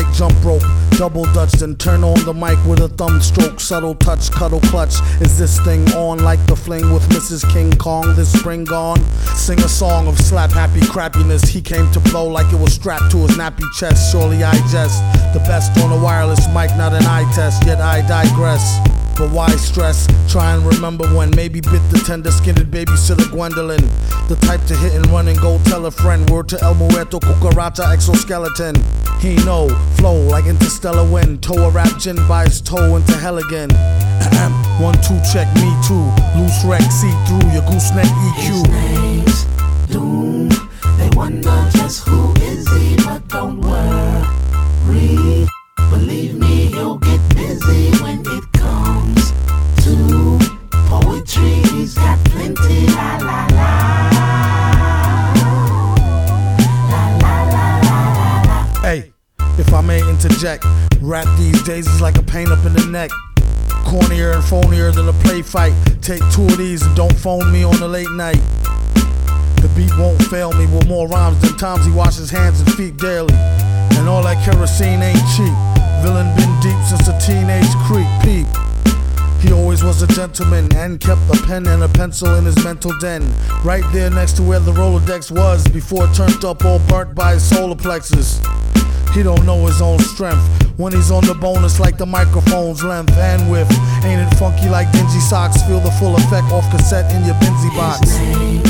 like jump rope, double dutch, then turn on the mic with a thumb stroke, subtle touch, cuddle clutch. Is this thing on like the fling with Mrs. King Kong this spring gone? Sing a song of slap happy crappiness. He came to blow like it was strapped to his nappy chest. Surely I jest, the best on a wireless mic, not an eye test, yet I digress. But why stress? Try and remember when maybe bit the tender-skinned babysitter Gwendolyn. The type to hit and run and go tell a friend. Word to El Muerto, cucaracha, exoskeleton. He know, flow like interstellar wind. Toe a rap gin by his toe into hell again. 1, 2, check, me too. Loose wreck, see through your gooseneck EQ. His name's Doom. They wonder just who is he, but don't worry. Believe me, he'll get busy when it comes to poetry. He's got plenty, la la la. La la la la la. Hey, if I may interject, rap these days is like a pain up in the neck. Cornier and phonier than a play fight. Take 2 of these and don't phone me on the late night. The beat won't fail me with more rhymes than times he washes hands and feet daily. And all that kerosene ain't cheap. Villain been deep since a teenage creep peep. He always was a gentleman and kept a pen and a pencil in his mental den. Right there next to where the Rolodex was before it turned up all burnt by his solar plexus. He don't know his own strength. When he's on the bonus like the microphone's length and width. Ain't it funky like dingy socks? Feel the full effect off cassette in your Benzie box.